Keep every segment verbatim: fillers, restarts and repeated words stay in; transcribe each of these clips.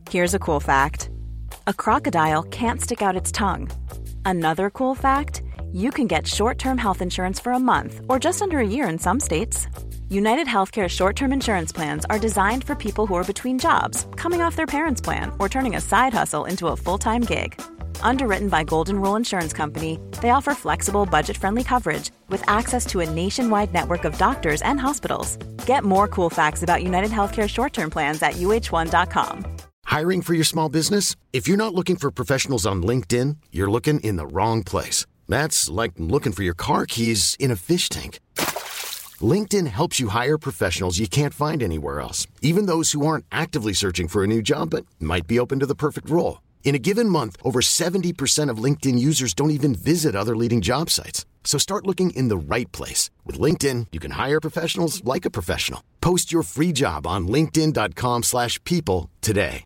Here's a cool fact. A crocodile can't stick out its tongue. Another cool fact, you can get short-term health insurance for a month or just under a year in some states. United Healthcare short-term insurance plans are designed for people who are between jobs, coming off their parents' plan, or turning a side hustle into a full-time gig. Underwritten by Golden Rule Insurance Company, they offer flexible, budget-friendly coverage with access to a nationwide network of doctors and hospitals. Get more cool facts about United Healthcare short-term plans at U H one dot com. Hiring for your small business? If you're not looking for professionals on LinkedIn, you're looking in the wrong place. That's like looking for your car keys in a fish tank. LinkedIn helps you hire professionals you can't find anywhere else, even those who aren't actively searching for a new job but might be open to the perfect role. In a given month, over seventy percent of LinkedIn users don't even visit other leading job sites. So start looking in the right place. With LinkedIn, you can hire professionals like a professional. Post your free job on linkedin.com slash people today.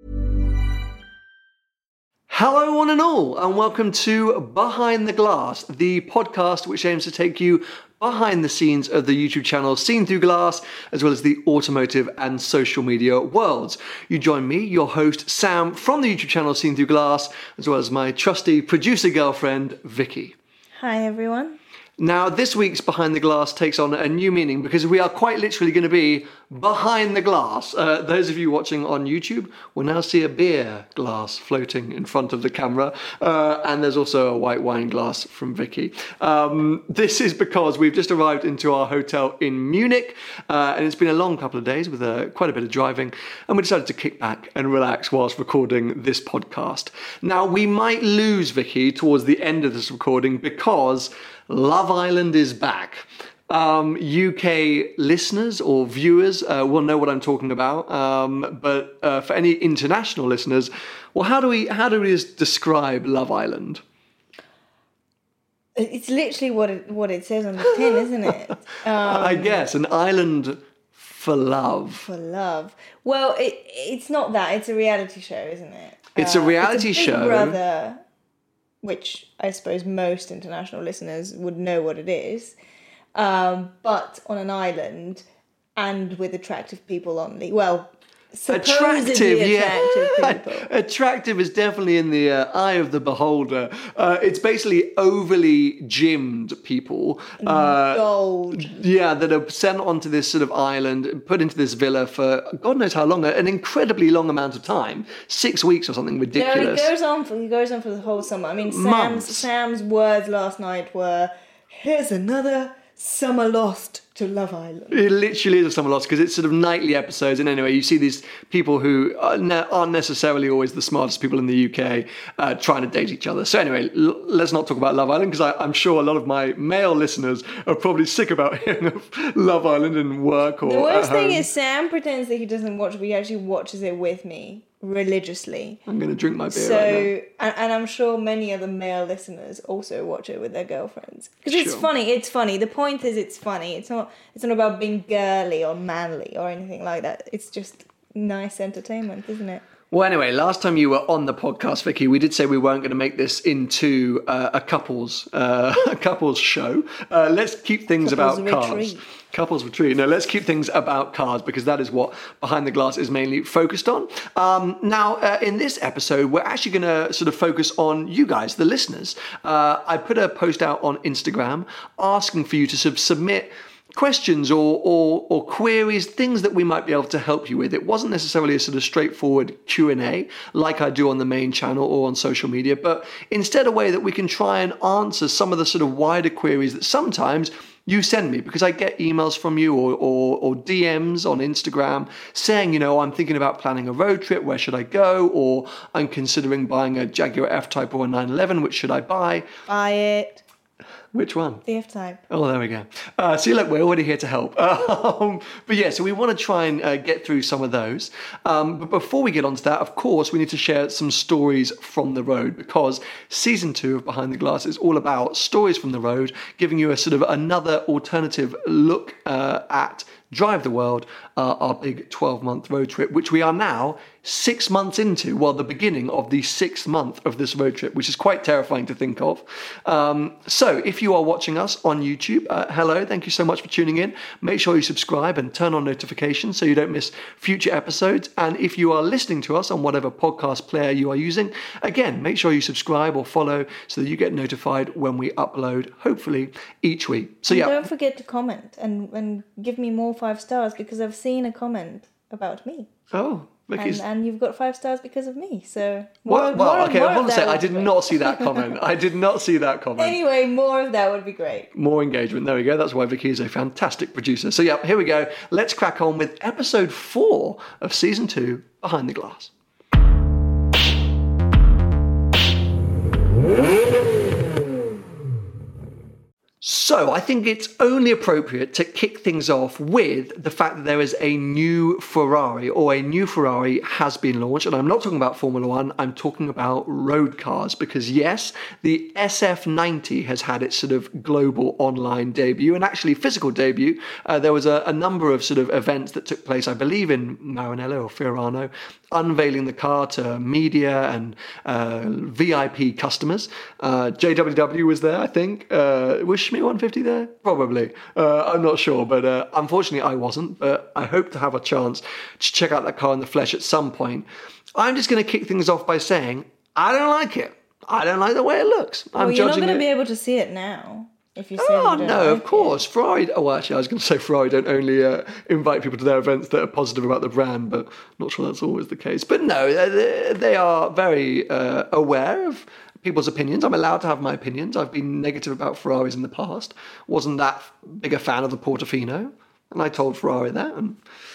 Hello one and all, and welcome to Behind the Glass, the podcast which aims to take you behind the scenes of the YouTube channel Seen Through Glass, as well as the automotive and social media worlds. You join me, your host Sam, from the YouTube channel Seen Through Glass, as well as my trusty producer girlfriend, Vicky. Hi everyone. Now, this week's Behind the Glass takes on a new meaning because we are quite literally going to be behind the glass. Uh, those of you watching on YouTube will now see a beer glass floating in front of the camera, uh, and there's also a white wine glass from Vicky. Um, this is because we've just arrived into our hotel in Munich, uh, and it's been a long couple of days with uh, quite a bit of driving, and we decided to kick back and relax whilst recording this podcast. Now, we might lose Vicky towards the end of this recording because Love Island is back. Um, U K listeners or viewers uh, will know what I'm talking about, um, but uh, for any international listeners, well, how do we how do we describe Love Island? It's literally what it what it says on the tin, isn't it? Um, I guess an island for love. For love. Well, it it's not that. It's a reality show, isn't it? It's uh, a reality it's a Big show. Brother, which I suppose most international listeners would know what it is. Um, but on an island and with attractive people only. Well, supposedly attractive, attractive yeah. people. Attractive is definitely in the uh, eye of the beholder. Uh, it's basically overly gymmed people. Uh, Gold. Yeah, that are sent onto this sort of island, put into this villa for God knows how long, an incredibly long amount of time. Six weeks or something ridiculous. No, it goes on for, it goes on for the whole summer. I mean, Sam's, Months. Sam's words last night were, here's another summer lost to Love Island. It literally is a summer lost because it's sort of nightly episodes, and anyway, you see these people who are ne- aren't necessarily always the smartest people in the U K uh, trying to date each other. So anyway, l- let's not talk about Love Island because I'm sure a lot of my male listeners are probably sick about hearing of Love Island in work or The worst at home. thing is Sam pretends that he doesn't watch, but he actually watches it with me religiously. I'm going to drink my beer so, right now. And, and I'm sure many other male listeners also watch it with their girlfriends. Because it's Sure. funny, it's funny. The point is it's funny. It's not It's not about being girly or manly or anything like that. It's just nice entertainment, isn't it? Well, anyway, last time you were on the podcast, Vicky, we did say we weren't going to make this into uh, a couples uh, a couples show. Uh, let's keep things Couples about retreat. cars. Couples retreat. No, let's keep things about cars because that is what Behind the Glass is mainly focused on. Um, now, uh, in this episode, we're actually going to sort of focus on you guys, the listeners. Uh, I put a post out on Instagram asking for you to sort of submit questions or, or or queries, things that we might be able to help you with. It wasn't necessarily a sort of straightforward Q and A like I do on the main channel or on social media, but instead a way that we can try and answer some of the sort of wider queries that sometimes you send me, because I get emails from you or, or, or D Ms on Instagram saying, you know, I'm thinking about planning a road trip, where should I go? Or I'm considering buying a Jaguar F-Type or a nine eleven, which should I buy? Buy it. Which one? The F-Type. Oh, there we go. Uh, see, look, we're already here to help. Um, but yeah, so we want to try and uh, get through some of those. Um, but before we get onto that, of course, we need to share some stories from the road, because season two of Behind the Glass is all about stories from the road, giving you a sort of another alternative look uh, at Drive the World, uh, our big twelve-month road trip, which we are now six months into, well, the beginning of the sixth month of this road trip, which is quite terrifying to think of. Um, so if you are watching us on YouTube, uh, hello, thank you so much for tuning in. Make sure you subscribe and turn on notifications so you don't miss future episodes. And if you are listening to us on whatever podcast player you are using, again, make sure you subscribe or follow so that you get notified when we upload, hopefully, each week. So and yeah. Don't forget to comment and, and give me more five stars because I've seen a comment about me. Oh, And, and you've got five stars because of me, so... More, well, well more, okay, more I want to say I did great. not see that comment. I did not see that comment. Anyway, more of that would be great. More engagement. There we go. That's why Vicky is a fantastic producer. So yeah, here we go. Let's crack on with episode four of season two, Behind the Glass. So I think it's only appropriate to kick things off with the fact that there is a new Ferrari, or a new Ferrari has been launched. And I'm not talking about Formula One, I'm talking about road cars. Because yes, the S F ninety has had its sort of global online debut, and actually physical debut. Uh, there was a, a number of sort of events that took place, I believe in Maranello or Fiorano, unveiling the car to media and uh, V I P customers. Uh, J W W was there, I think. Uh, was Schmidt one fifty there? Probably. Uh, I'm not sure, but uh, unfortunately I wasn't. But I hope to have a chance to check out that car in the flesh at some point. I'm just going to kick things off by saying I don't like it. I don't like the way it looks. I'm well, you're not judging going to it. be able to see it now. If you say Oh, you don't no, like of course. it. Ferrari, oh, actually, I was going to say Ferrari don't only uh, invite people to their events that are positive about the brand, but I'm not sure that's always the case. But no, they, they are very uh, aware of people's opinions. I'm allowed to have my opinions. I've been negative about Ferraris in the past. Wasn't that big a fan of the Portofino, and I told Ferrari that, and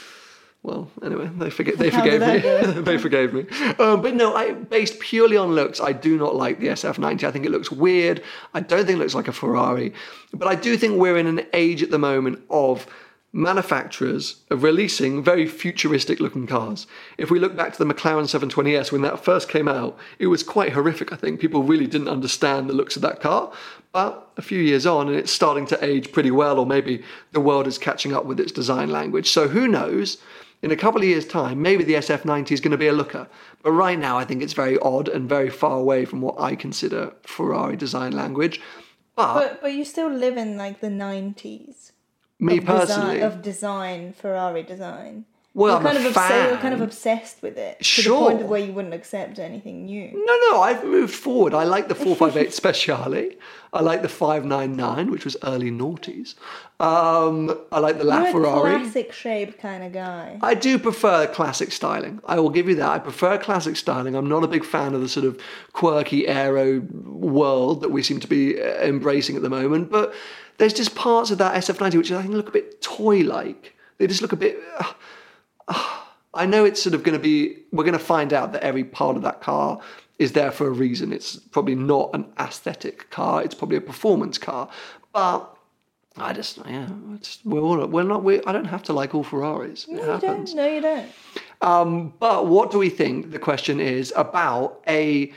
well, anyway, they forget they How forgave did me. that go? They forgave me. Um, but no, I based purely on looks, I do not like the S F ninety. I think it looks weird. I don't think it looks like a Ferrari. But I do think we're in an age at the moment of manufacturers of releasing very futuristic looking cars. If we look back to the McLaren seven twenty S, when that first came out, it was quite horrific, I think. People really didn't understand the looks of that car. But a few years on, and it's starting to age pretty well, or maybe the world is catching up with its design language. So who knows? In a couple of years' time, maybe the S F ninety is going to be a looker. But right now, I think it's very odd and very far away from what I consider Ferrari design language. But, But but you still live in like the nineties. me of personally... design, of design, Ferrari design. Well, you're I'm kind a of obsessed, fan. You're kind of obsessed with it to Sure. the point of where you wouldn't accept anything new. No, no, I've moved forward. I like the four fifty-eight Speciale. I like the five ninety-nine, which was early noughties. Um, I like the You're LaFerrari. a classic shape kind of guy. I do prefer classic styling. I will give you that. I prefer classic styling. I'm not a big fan of the sort of quirky aero world that we seem to be uh, embracing at the moment. But there's just parts of that S F ninety which I think look a bit toy-like. They just look a bit... Uh, uh, I know it's sort of going to be... We're going to find out that every part of that car is there for a reason. It's probably not an aesthetic car. It's probably a performance car. But... I just, yeah, it's, we're all, we're not, we I don't have to like all Ferraris. No, it you happens. don't. No, you don't. Um, but what do we think, the question is, about a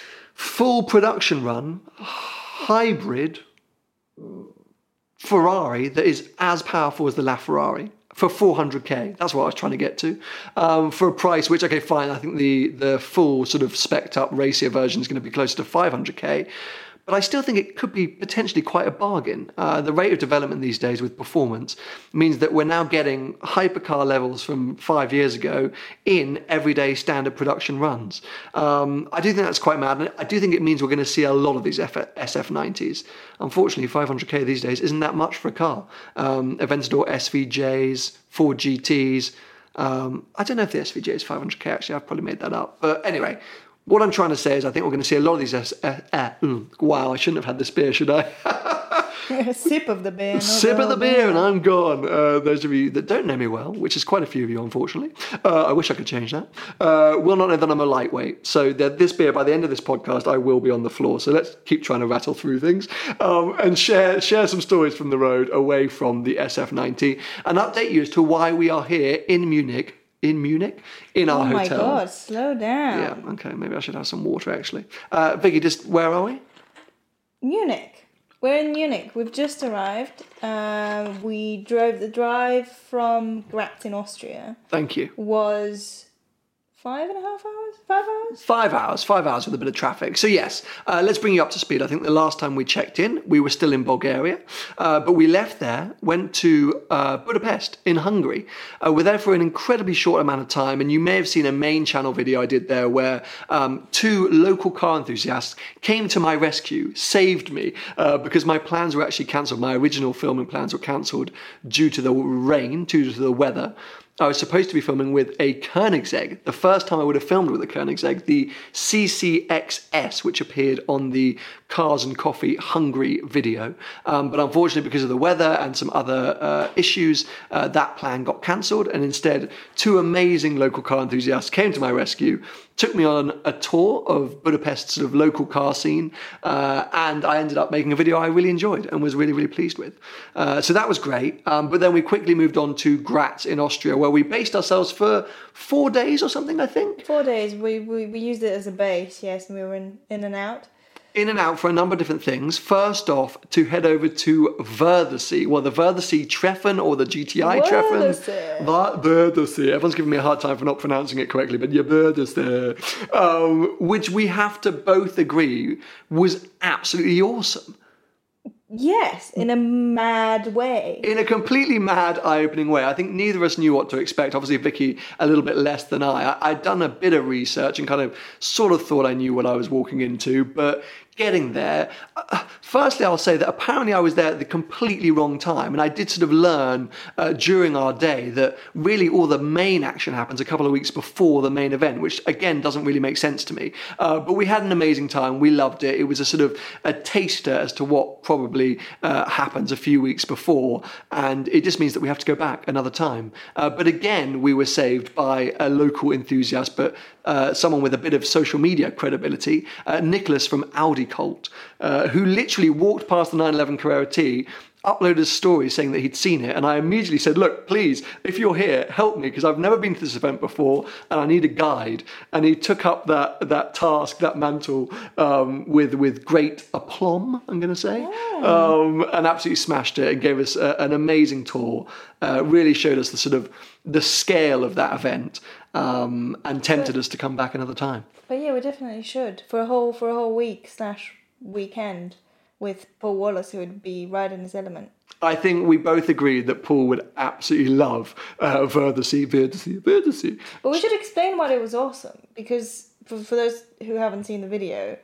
full production run, hybrid Ferrari that is as powerful as the LaFerrari for four hundred K? That's what I was trying to get to. Um, for a price which, okay, fine, I think the, the full sort of spec'd up racier version is going to be closer to five hundred K. But I still think it could be potentially quite a bargain. Uh, the rate of development these days with performance means that we're now getting hypercar levels from five years ago in everyday standard production runs. Um, I do think that's quite mad. And I do think it means we're going to see a lot of these S F nineties. Unfortunately, five hundred K these days isn't that much for a car. Um, Aventador S V Js, Ford G Ts. Um, I don't know if the S V J is five hundred K, actually. I've probably made that up. But anyway... What I'm trying to say is I think we're going to see a lot of these... Uh, uh, uh, mm, wow, I shouldn't have had this beer, should I? A sip of the beer. not Sip of the whole beer and I'm gone. Uh, those of you that don't know me well, which is quite a few of you, unfortunately. Uh, I wish I could change that. Uh, will not know that I'm a lightweight. So that this beer, by the end of this podcast, I will be on the floor. So let's keep trying to rattle through things um, and share share some stories from the road away from the S F ninety and update you as to why we are here in Munich. In Munich, in our Oh my hotel. God, slow down. Yeah, okay, maybe I should have some water actually. Uh, Vicky, just where are we? Munich. We're in Munich. We've just arrived. Um, we drove the drive from Graz in Austria. Thank you. Was five and a half hours? Five hours? Five hours. Five hours with a bit of traffic. So yes, uh, let's bring you up to speed. I think the last time we checked in, we were still in Bulgaria, uh, but we left there, went to uh, Budapest in Hungary. Uh, we're there for an incredibly short amount of time, and you may have seen a main channel video I did there where um, two local car enthusiasts came to my rescue, saved me, uh, because my plans were actually cancelled. My original filming plans were cancelled due to the rain, due to the weather. I was supposed to be filming with a Koenigsegg. The first time I would have filmed with a Koenigsegg, the C C X S, which appeared on the Cars and Coffee Hungary video. Um, but unfortunately, because of the weather and some other uh, issues, uh, that plan got cancelled. And instead, two amazing local car enthusiasts came to my rescue, took me on a tour of Budapest's sort of local car scene, uh, and I ended up making a video I really enjoyed and was really, really pleased with. Uh, so that was great. Um, but then we quickly moved on to Graz in Austria, where we based ourselves for four days or something, I think. Four days. We we, we used it as a base, yes, and we were in, in and out. In and out for a number of different things. First off, to head over to Wörthersee. Well, the Wörthersee Treffen or the G T I Treffen. Wörthersee. Wörthersee. Everyone's giving me a hard time for not pronouncing it correctly, but yeah, Wörthersee. Um, which we have to both agree was absolutely awesome. Yes, in a mad way. In a completely mad, eye-opening way. I think neither of us knew what to expect. Obviously, Vicky a little bit less than I. I. I'd done a bit of research and kind of sort of thought I knew what I was walking into, but getting there, uh, firstly, I'll say that apparently I was there at the completely wrong time, and I did sort of learn uh, during our day that really all the main action happens a couple of weeks before the main event, which again doesn't really make sense to me. Uh, but we had an amazing time. We loved it. It was a sort of a taster as to what probably uh, happens a few weeks before, and it just means that we have to go back another time. Uh, but again, we were saved by a local enthusiast, but uh, someone with a bit of social media credibility, uh, Nicholas from Audi Cult, uh, who literally walked past the nine eleven Carrera T, uploaded a story saying that he'd seen it, and I immediately said, look, please, if you're here, help me, because I've never been to this event before, and I need a guide. And he took up that that task, that mantle, um, with with great aplomb, I'm going to say, oh. um, and absolutely smashed it and gave us a, an amazing tour, uh, really showed us the sort of the scale of that event, um, and tempted but, us to come back another time. But yeah, we definitely should, for a whole, for a whole week slash weekend, with Paul Wallace, who would be right in his element. I think we both agreed that Paul would absolutely love uh, Wörthersee, Wörthersee, Wörthersee. But we should explain why it was awesome, because for, for those who haven't seen the video,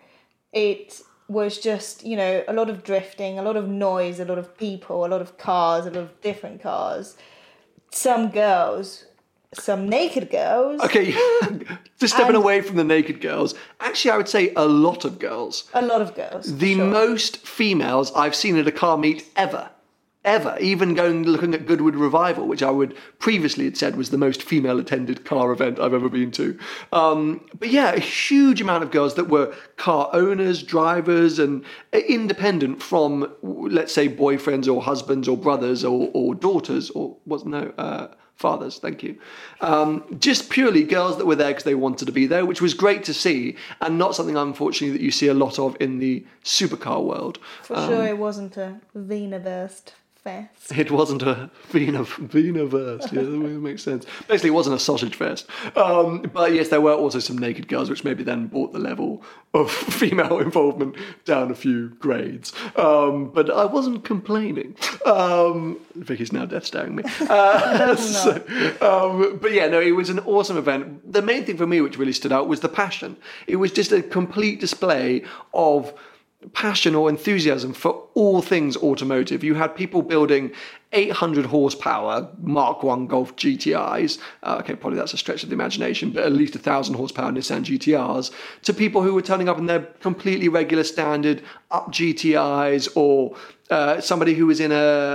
it was just, you know, a lot of drifting, a lot of noise, a lot of people, a lot of cars, a lot of different cars, some girls, some naked girls. Okay, just stepping and away from the naked girls, actually I would say a lot of girls. A lot of girls. The sure. most females I've seen at a car meet ever. Ever. Even going looking at Goodwood Revival, which I would previously had said was the most female-attended car event I've ever been to. Um, but yeah, a huge amount of girls that were car owners, drivers, and independent from, let's say, boyfriends or husbands or brothers or, or daughters or, was no... Uh, fathers, thank you. Um, just purely girls that were there because they wanted to be there, which was great to see, and not something, unfortunately, that you see a lot of in the supercar world. For um, sure, it wasn't a Wienerwurst fest. It wasn't a Wiener Wienerwurst. Yeah, that makes sense. Basically, it wasn't a sausage fest. Um, but yes, there were also some naked girls, which maybe then brought the level of female involvement down a few grades. Um, but I wasn't complaining. Um, Vicky's now death staring me. Uh, so, um, but yeah, no, it was an awesome event. The main thing for me which really stood out was the passion. It was just a complete display of passion or enthusiasm for all things automotive. You had people building eight hundred horsepower Mark one Golf G T Is, uh, okay, probably that's a stretch of the imagination, but at least one thousand horsepower Nissan G T Rs, to people who were turning up in their completely regular standard up G T Is, or uh, somebody who was in a...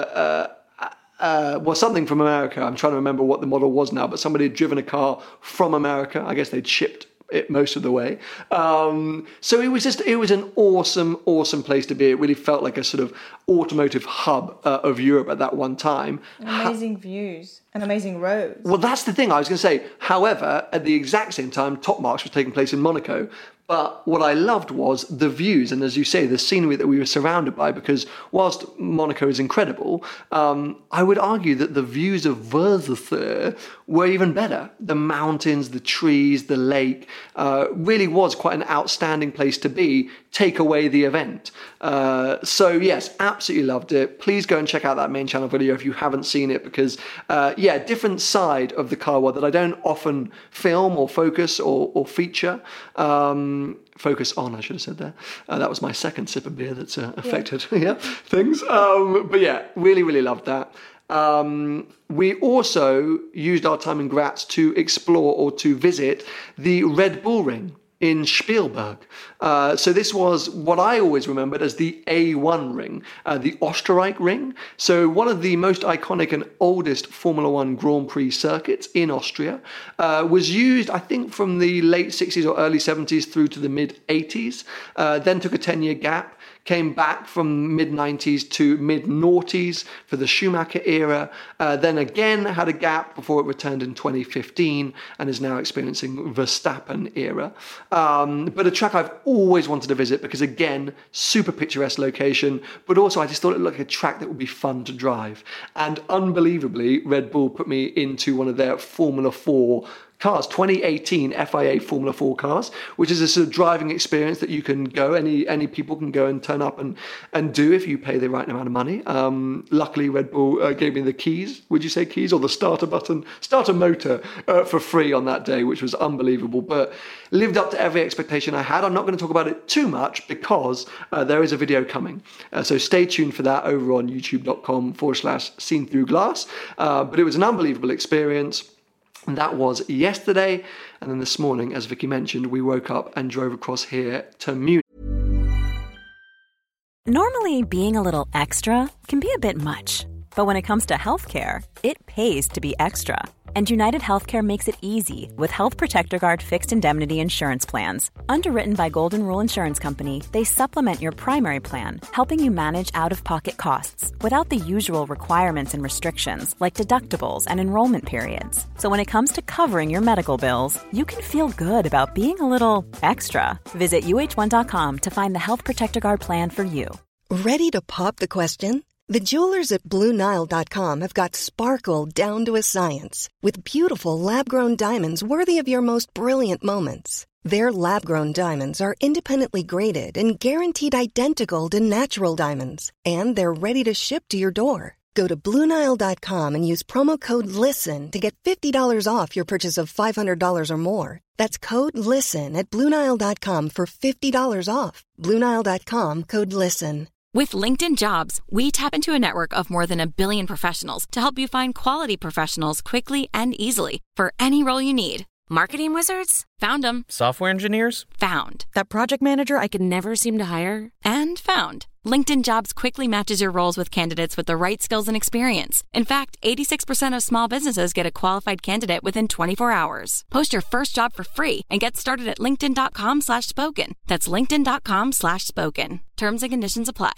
a Uh, well, something from America. I'm trying to remember what the model was now, but somebody had driven a car from America. I guess they'd shipped it most of the way. Um, so it was just, it was an awesome, awesome place to be. It really felt like a sort of automotive hub uh, of Europe at that one time. Amazing ha- views And amazing roads. Well, that's the thing I was going to say. However, at the exact same time, Top Marks was taking place in Monaco. But what I loved was the views and, as you say, the scenery that we were surrounded by, because whilst Monaco is incredible, um, I would argue that the views of Wörthersee were even better. The mountains, the trees, the lake, uh, really was quite an outstanding place to be, take away the event. Uh, so yes, absolutely loved it. Please go and check out that main channel video if you haven't seen it, because uh, yeah, different side of the car world that I don't often film or focus or, or feature. Um, Focus on, I should have said there. Uh, that was my second sip of beer that's uh, affected yeah. yeah, things. Um, but yeah, really, really loved that. Um, we also used our time in Graz to explore or to visit the Red Bull Ring in Spielberg. Uh, so this was what I always remembered as the A one ring, uh, the Österreich ring. So one of the most iconic and oldest Formula One Grand Prix circuits in Austria, uh, was used, I think, from the late sixties or early seventies through to the mid eighties, uh, then took a ten-year gap, came back from mid nineties to mid noughties for the Schumacher era, uh, then again had a gap before it returned in twenty fifteen and is now experiencing Verstappen era. Um, but a track I've always wanted to visit because, again, super picturesque location, but also I just thought it looked like a track that would be fun to drive. And unbelievably, Red Bull put me into one of their Formula four cars, twenty eighteen F I A Formula four cars, which is a sort of driving experience that you can go, any any people can go and turn up and, and do if you pay the right amount of money. Um, luckily, Red Bull uh, gave me the keys, would you say keys, or the starter button, starter motor uh, for free on that day, which was unbelievable, but lived up to every expectation I had. I'm not going to talk about it too much because uh, there is a video coming. Uh, so stay tuned for that over on youtube.com forward slash seen through glass. Uh, but it was an unbelievable experience. And that was yesterday. And then this morning, as Vicky mentioned, we woke up and drove across here to Munich. Normally, being a little extra can be a bit much. But when it comes to healthcare, it pays to be extra. And United Healthcare makes it easy with Health Protector Guard fixed indemnity insurance plans. Underwritten by Golden Rule Insurance Company, they supplement your primary plan, helping you manage out-of-pocket costs without the usual requirements and restrictions like deductibles and enrollment periods. So when it comes to covering your medical bills, you can feel good about being a little extra. Visit U H one dot com to find the Health Protector Guard plan for you. Ready to pop the question? The jewelers at Blue Nile dot com have got sparkle down to a science with beautiful lab-grown diamonds worthy of your most brilliant moments. Their lab-grown diamonds are independently graded and guaranteed identical to natural diamonds, and they're ready to ship to your door. Go to Blue Nile dot com and use promo code LISTEN to get fifty dollars off your purchase of five hundred dollars or more. That's code LISTEN at Blue Nile dot com for fifty dollars off. Blue Nile dot com, code LISTEN. With LinkedIn Jobs, we tap into a network of more than a billion professionals to help you find quality professionals quickly and easily for any role you need. Marketing wizards? Found them. Software engineers? Found. That project manager I could never seem to hire? And found. LinkedIn Jobs quickly matches your roles with candidates with the right skills and experience. In fact, eighty-six percent of small businesses get a qualified candidate within twenty-four hours. Post your first job for free and get started at linkedin.com slash spoken. That's linkedin.com slash spoken. Terms and conditions apply.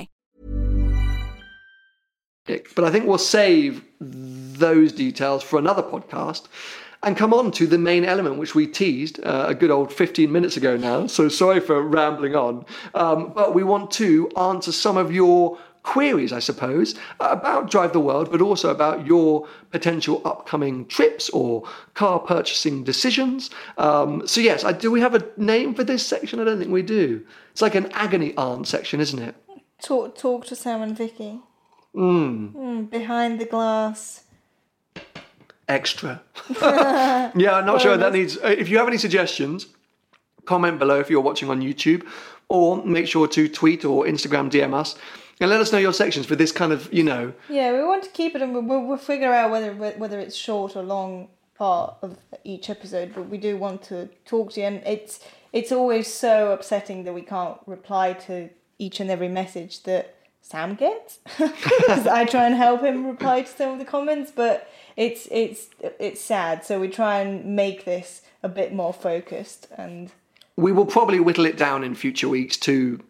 But I think we'll save those details for another podcast and come on to the main element, which we teased uh, a good old fifteen minutes ago now. So sorry for rambling on. Um, but we want to answer some of your queries, I suppose, about Drive the World, but also about your potential upcoming trips or car purchasing decisions. Um, so yes, I, do we have a name for this section? I don't think we do. It's like an agony aunt section, isn't it? Talk, talk to Sam and Vicky. Mm. Mm, behind the glass. Extra. Yeah, I'm not sure that needs... If you have any suggestions, comment below if you're watching on YouTube, or make sure to tweet or Instagram D M us and let us know your sections for this kind of, you know... Yeah, we want to keep it and we'll, we'll figure out whether whether it's short or long part of each episode, but we do want to talk to you, and it's it's always so upsetting that we can't reply to each and every message that Sam gets, because I try and help him reply to some of the comments, but it's it's it's sad. So we try and make this a bit more focused, and we will probably whittle it down in future weeks to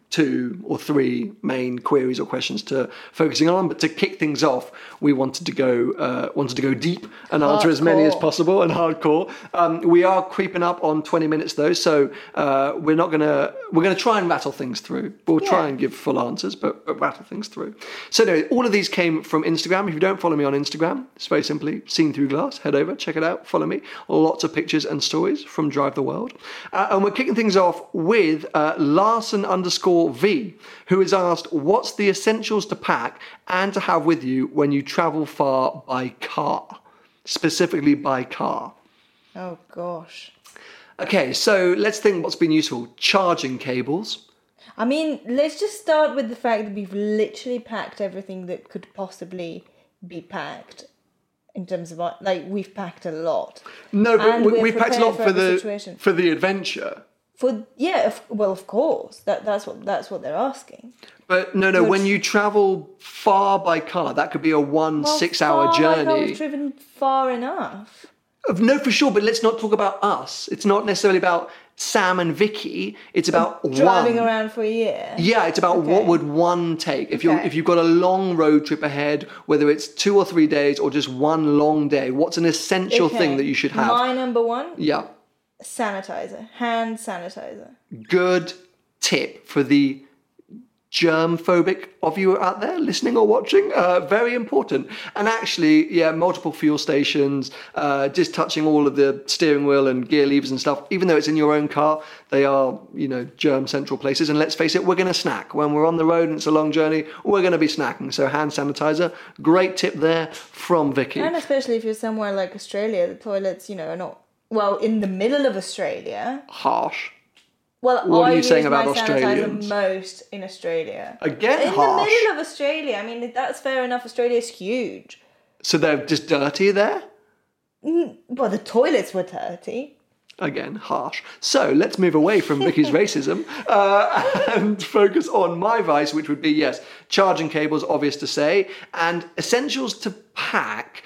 two or three main queries or questions to focusing on, but to kick things off, we wanted to go uh, wanted to go deep and answer hardcore. As many as possible and hardcore. Um, we are creeping up on twenty minutes though, so uh, we're not gonna we're gonna try and rattle things through. We'll yeah. try and give full answers, but, but rattle things through. So anyway, all of these came from Instagram. If you don't follow me on Instagram, it's very simply Seen Through Glass. Head over, check it out, follow me. Lots of pictures and stories from Drive the World, uh, and we're kicking things off with uh, Larson underscore V, who has asked, what's the essentials to pack and to have with you when you travel far by car? Specifically by car. Oh, gosh. Okay, so let's think what's been useful. Charging cables. I mean, let's just start with the fact that we've literally packed everything that could possibly be packed. In terms of, like, we've packed a lot. No, but we, we packed a lot for, for the situation. for the adventure. For yeah, of, well, of course, that that's what that's what they're asking. But no, no, Which, when you travel far by car, that could be a one well, six-hour far journey. Like I've driven far enough. No, for sure, but let's not talk about us. It's not necessarily about Sam and Vicky. It's about driving one. around for a year. Yeah, it's about okay. what would one take if you okay. if you've got a long road trip ahead, whether it's two or three days or just one long day. What's an essential okay. thing that you should have? My number one. Yeah. Sanitizer, hand sanitizer. Good tip for the germ-phobic of you out there listening or watching. Uh, very important. And actually, yeah, multiple fuel stations, uh, just touching all of the steering wheel and gear levers and stuff. Even though it's in your own car, they are, you know, germ-central places. And let's face it, we're going to snack. When we're on the road and it's a long journey, we're going to be snacking. So hand sanitizer, great tip there from Vicky. And especially if you're somewhere like Australia, the toilets, you know, are not... Well, in the middle of Australia. Harsh. Well, what I are you saying use about my Australians? sanitizer most in Australia. Again, in harsh. the middle of Australia. I mean, that's fair enough. Australia's huge. So they're just dirty there? Mm, well, the toilets were dirty. Again, harsh. So let's move away from Vicky's racism uh, and focus on my vice, which would be, yes, charging cables, obvious to say, and essentials to pack.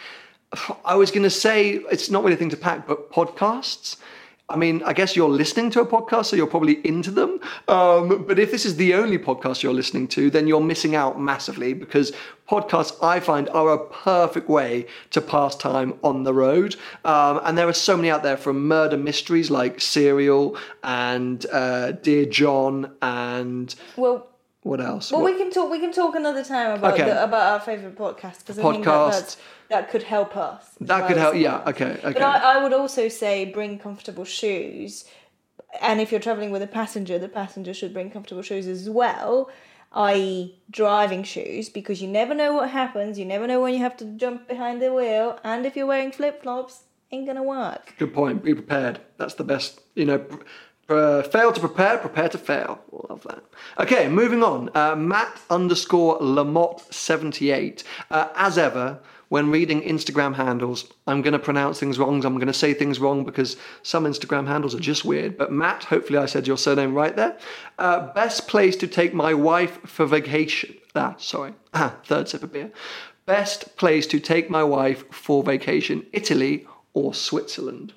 I was going to say it's not really a thing to pack, but podcasts. I mean, I guess you're listening to a podcast, so you're probably into them. Um, but if this is the only podcast you're listening to, then you're missing out massively, because podcasts, I find, are a perfect way to pass time on the road. Um, and there are so many out there, from murder mysteries like Serial and uh, Dear John and... Well... What else? Well, what? we can talk. We can talk another time about okay. the, about our favourite podcast, because I Podcasts. think that that's, that could help us. That could help. Yeah. Okay. Okay. But I, I would also say bring comfortable shoes, and if you're travelling with a passenger, the passenger should bring comfortable shoes as well, that is, driving shoes, because you never know what happens. You never know when you have to jump behind the wheel, and if you're wearing flip flops, ain't gonna work. Good point. Be prepared. That's the best. You know. Uh, fail to prepare, prepare to fail. Love that. Okay, moving on. Uh, Matt underscore Lamotte seventy-eight. Uh, as ever, when reading Instagram handles, I'm going to pronounce things wrong. I'm going to say things wrong because some Instagram handles are just weird. But Matt, hopefully I said your surname right there. Uh, best place to take my wife for vacation. Ah, sorry. Ah, third sip of beer. Best place to take my wife for vacation. Italy or Switzerland?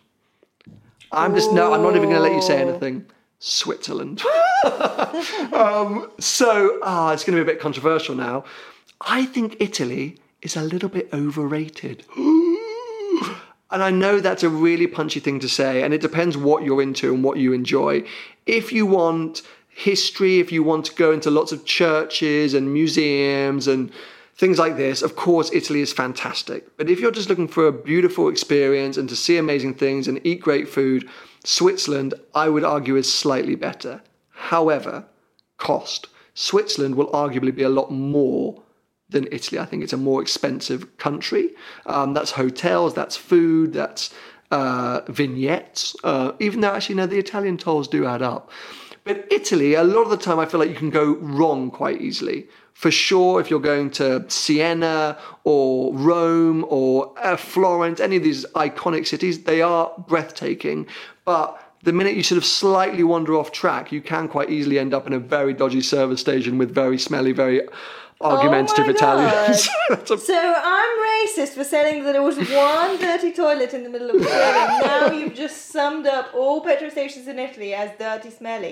I'm just, no, I'm not even going to let you say anything. Switzerland. um, so, ah, it's going to be a bit controversial now. I think Italy is a little bit overrated. And I know that's a really punchy thing to say, and it depends what you're into and what you enjoy. If you want history, if you want to go into lots of churches and museums and things like this, of course, Italy is fantastic. But if you're just looking for a beautiful experience and to see amazing things and eat great food, Switzerland, I would argue, is slightly better. However, cost. Switzerland will arguably be a lot more than Italy. I think it's a more expensive country. Um, that's hotels, that's food, that's uh, vignettes. Uh, even though, actually, no, the Italian tolls do add up. But Italy, a lot of the time, I feel like you can go wrong quite easily. For sure, if you're going to Siena or Rome or uh, Florence, any of these iconic cities, they are breathtaking. But the minute you sort of slightly wander off track, you can quite easily end up in a very dodgy service station with very smelly, very argumentative oh Italians. a... So I'm racist for saying that there was one dirty toilet in the middle of Australia. Now you've just summed up all petrol stations in Italy as dirty, smelly.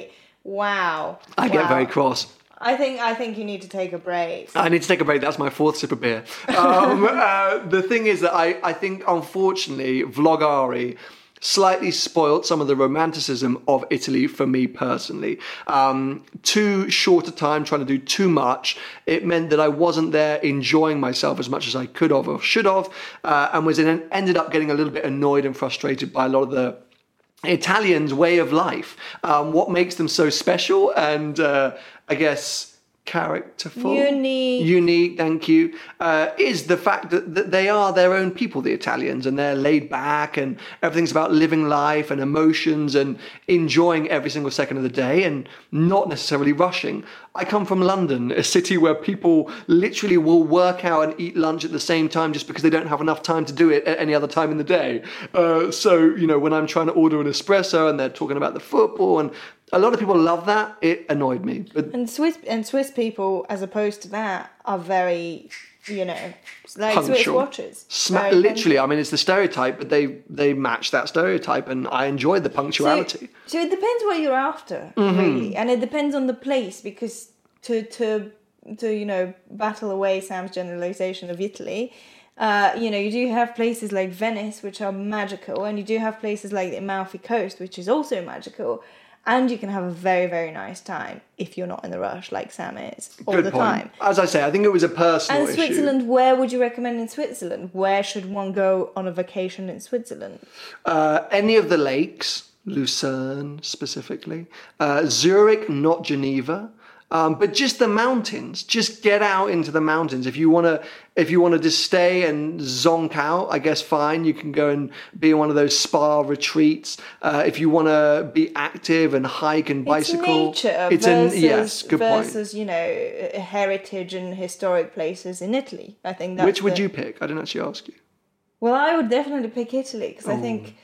Wow. I wow. get very cross. I think I think you need to take a break. I need to take a break. That's my fourth sip of beer. Um, uh, the thing is that I, I think, unfortunately, Vlogari slightly spoilt some of the romanticism of Italy for me personally. Um, too short a time trying to do too much. It meant that I wasn't there enjoying myself as much as I could have or should have, uh, and was in, ended up getting a little bit annoyed and frustrated by a lot of the Italians' way of life, um, what makes them so special and uh, I guess characterful, unique, unique. Thank you. Uh, is the fact that, that they are their own people, the Italians, and they're laid back, and everything's about living life and emotions and enjoying every single second of the day, and not necessarily rushing. I come from London, a city where people literally will work out and eat lunch at the same time just because they don't have enough time to do it at any other time in the day. Uh, so, you know, when I'm trying to order an espresso and they're talking about the football, and a lot of people love that, it annoyed me. But and Swiss and Swiss people, as opposed to that, are very, you know, like punctual. Swiss watchers. Sma- literally, I mean, it's the stereotype, but they they match that stereotype, and I enjoy the punctuality. So, so it depends what you're after, Mm-hmm. really, and it depends on the place, because to to to you know battle away Sam's generalization of Italy. Uh, you know, you do have places like Venice, which are magical, and you do have places like the Amalfi Coast, which is also magical. And you can have a very, very nice time if you're not in the rush like Sam is all Good the point. time. As I say, I think it was a personal And issue. Switzerland, where would you recommend in Switzerland? Where should one go on a vacation in Switzerland? Uh, any of the lakes, Lucerne specifically, uh, Zurich, not Geneva. Um, but just the mountains, just get out into the mountains. If you want to, if you want to just stay and zonk out, I guess fine. You can go and be in one of those spa retreats. Uh, if you want to be active and hike and bicycle, it's nature it's versus, an, yes, good versus point. you know heritage and historic places in Italy. I think that's Which would the, you pick? I didn't actually ask you. Well, I would definitely pick Italy because Oh. I think,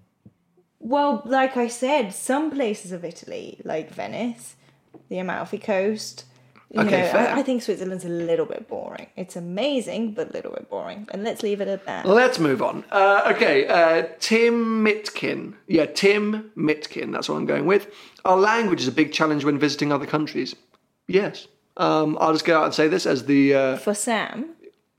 well, like I said, some places of Italy, like Venice, the Amalfi Coast. You Okay, know, fair. I, I think Switzerland's a little bit boring. It's amazing, but a little bit boring. And let's leave it at that. Let's move on. Uh, okay, uh, Tim Mitkin. Yeah, Tim Mitkin. That's what I'm going with. Our language is a big challenge when visiting other countries. Yes. Um, I'll just go out and say this as the... Uh, For Sam.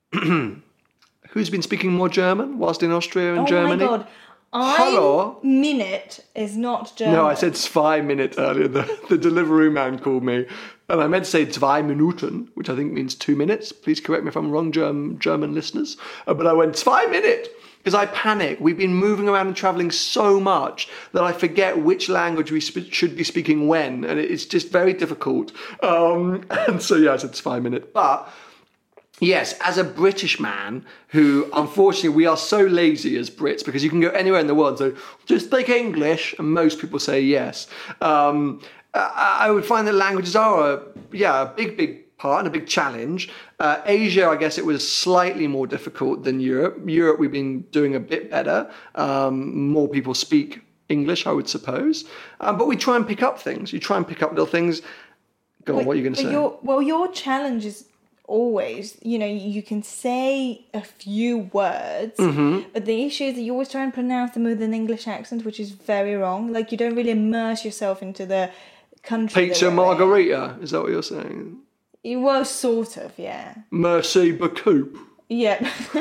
who's been speaking more German whilst in Austria and Oh Germany? my God. Hello? Ein minute is not German. No, I said zwei minute earlier. The, the delivery man called me. And I meant to say zwei Minuten, which I think means two minutes. Please correct me if I'm wrong, German, German listeners. Uh, but I went zwei minute because I panic. We've been moving around and travelling so much that I forget which language we sp- should be speaking when. And it's just very difficult. Um, and so, yeah, I said zwei minute. But... yes, as a British man who, unfortunately, we are so lazy as Brits because you can go anywhere in the world and say, just speak English, and most people say yes. Um, I, I would find that languages are, a, yeah, a big, big part and a big challenge. Uh, Asia, I guess it was slightly more difficult than Europe. Europe, we've been doing a bit better. Um, more people speak English, I would suppose. Um, but we try and pick up things. You try and pick up little things. Go on, But- what are you going to but say? Your, well, your challenge is always, you know, you can say a few words, Mm-hmm. but the issue is that you always try and pronounce them with an English accent, which is very wrong. Like, you don't really immerse yourself into the country. that Pizza we're in. margarita, is that what you're saying? Well, sort of, yeah. Merci beaucoup. Yeah.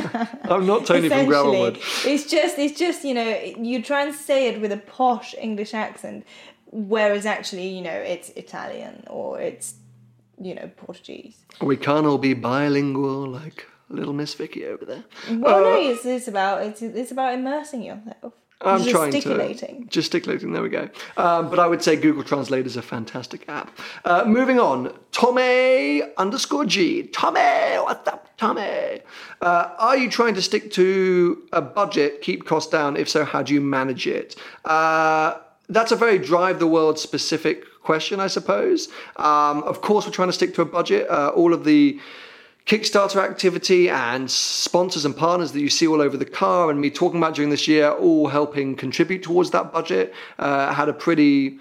I'm not Tony from Essentially, Gravelwood. it's just, it's just, you know, you try and say it with a posh English accent, whereas actually, you know, it's Italian or it's, you know, Portuguese. We can't all be bilingual like little Miss Vicky over there. Well, no, Uh, it's, it's about it's it's about immersing yourself. I'm trying to gesticulating. gesticulating. There we go. Um, but I would say Google Translate is a fantastic app. Uh, moving on, Tommy underscore G. Tommy, what's up, Tommy? Uh, are you trying to stick to a budget, keep costs down? If so, how do you manage it? Uh, that's a very drive the world specific question, I suppose. Um, of course, we're trying to stick to a budget. Uh, all of the Kickstarter activity and sponsors and partners that you see all over the car and me talking about during this year, all helping contribute towards that budget. Uh, had a pretty,